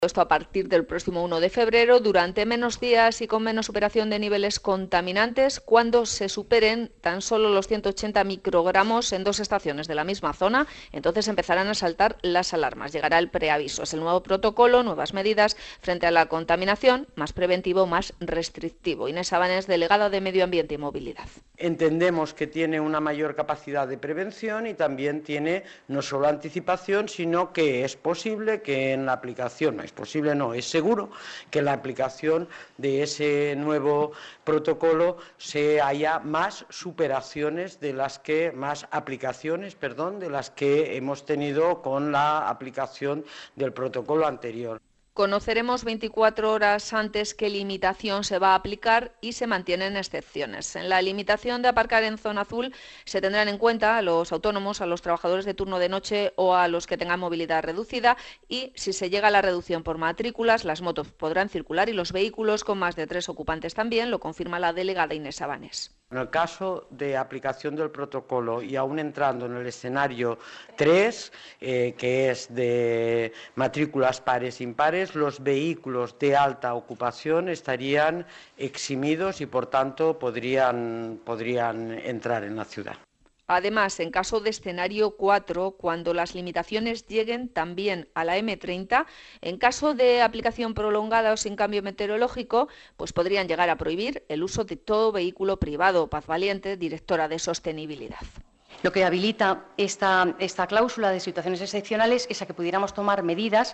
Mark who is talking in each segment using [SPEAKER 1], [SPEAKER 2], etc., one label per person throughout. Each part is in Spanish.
[SPEAKER 1] Esto a partir del próximo 1 de febrero, durante menos días y con menos superación de niveles contaminantes, cuando se superen tan solo los 180 microgramos en dos estaciones de la misma zona, entonces empezarán a saltar las alarmas. Llegará el preaviso. Es el nuevo protocolo, nuevas medidas frente a la contaminación, más preventivo, más restrictivo. Inés Sabanes, delegada de Medio Ambiente y Movilidad.
[SPEAKER 2] Entendemos que tiene una mayor capacidad de prevención y también tiene no solo anticipación, sino que es posible que en la aplicación, no es posible, no, es seguro que en la aplicación de ese nuevo protocolo haya más superaciones de las que, más aplicaciones, perdón, de las que hemos tenido con la aplicación del protocolo anterior.
[SPEAKER 1] Conoceremos 24 horas antes qué limitación se va a aplicar y se mantienen excepciones. En la limitación de aparcar en zona azul se tendrán en cuenta a los autónomos, a los trabajadores de turno de noche o a los que tengan movilidad reducida, y si se llega a la reducción por matrículas, las motos podrán circular y los vehículos con más de 3 ocupantes también, lo confirma la delegada Inés Sabanes.
[SPEAKER 2] En el caso de aplicación del protocolo y aún entrando en el escenario 3, que es de matrículas pares e impares, los vehículos de alta ocupación estarían eximidos y, por tanto, podrían entrar en la ciudad.
[SPEAKER 1] Además, en caso de escenario 4, cuando las limitaciones lleguen también a la M30, en caso de aplicación prolongada o sin cambio meteorológico, pues podrían llegar a prohibir el uso de todo vehículo privado. Paz Valiente, directora de Sostenibilidad.
[SPEAKER 3] Lo que habilita esta cláusula de situaciones excepcionales es a que pudiéramos tomar medidas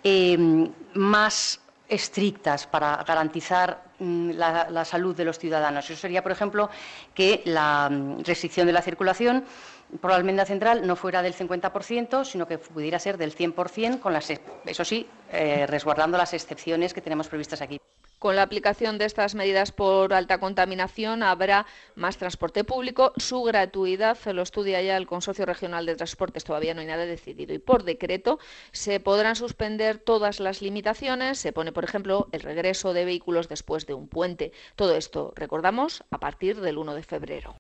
[SPEAKER 3] más estrictas para garantizar la salud de los ciudadanos. Eso sería, por ejemplo, que la restricción de la circulación por la Almenda Central no fuera del 50%, sino que pudiera ser del 100%, eso sí, resguardando las excepciones que tenemos previstas aquí.
[SPEAKER 1] Con la aplicación de estas medidas por alta contaminación habrá más transporte público. Su gratuidad lo estudia ya el Consorcio Regional de Transportes, todavía no hay nada decidido. Y por decreto se podrán suspender todas las limitaciones. Se pone, por ejemplo, el regreso de vehículos después de un puente. Todo esto, recordamos, a partir del 1 de febrero.